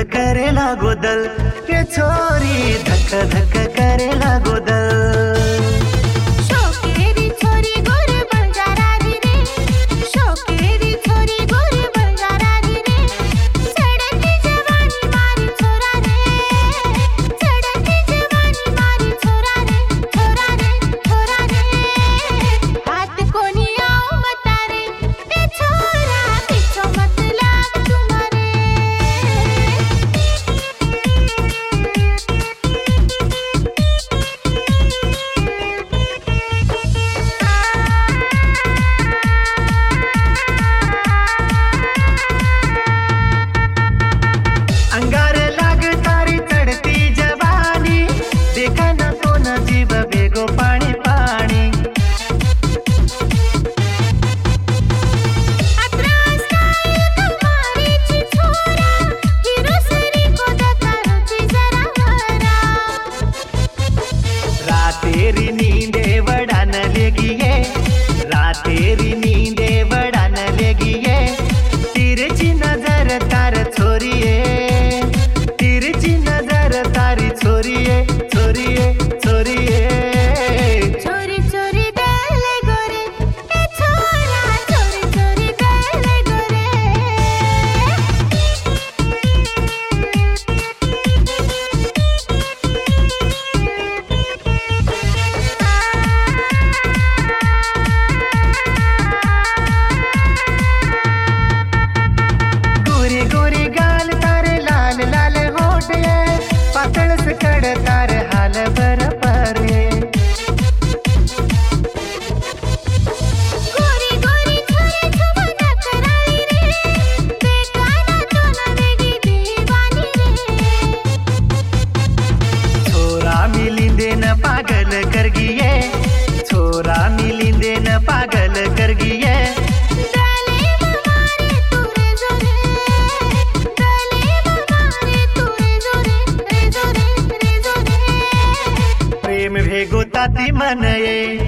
करेला गोदल के छोरी धक धक करेला गोदल। शोकेरी छोरी गोर बंजारा दी रे, शोकेरी छोरी गोर बंजारा दी रे, चढ़ती जवानी मारी छोरा रे, चढ़ती जवानी मारी छोरा रे, छोरा रे, छोरा रे। हाथ कोनी आओ बता रे, ए छोरा पीछो मत लाग तुम्हारे। अंगारे लाग तारी चढ़ती जवानी, देखा न तो न जीव बेगो पानी पानी। अत्रा स्टाइल तुम्हारी ची छोरा, हीरो सरी को दकारो ची जरा हरा। रातेरी नींदे वड़ान लेगी है, रातेरी नींदे वड़ान लेगी है। तिरछी नजर तार छोरिए, तिरछी नजर तारी छोरिए, छोरिए, छोरिए। चोरी चोरी दले गोरे, ए छोरा चोरी चोरी दले गोरे। गोरे गोरे गाल तारे लाल लाल होठ है, पातळ सकड़ तार हाल बर पर है। गोरी गोरी छोरी छुमना कराई रे, बेगाना तो न वेगी दीवानी रे। छोरा मिलिंदे न पागल कर गिये, छोरा मिलिंदे न पागल कर गिये। दले ममारे तुरे जोरे, दले ममारे तुरे जोरे, रे जोरे, रे जोरे। प्रेम भेगो ताती मन ये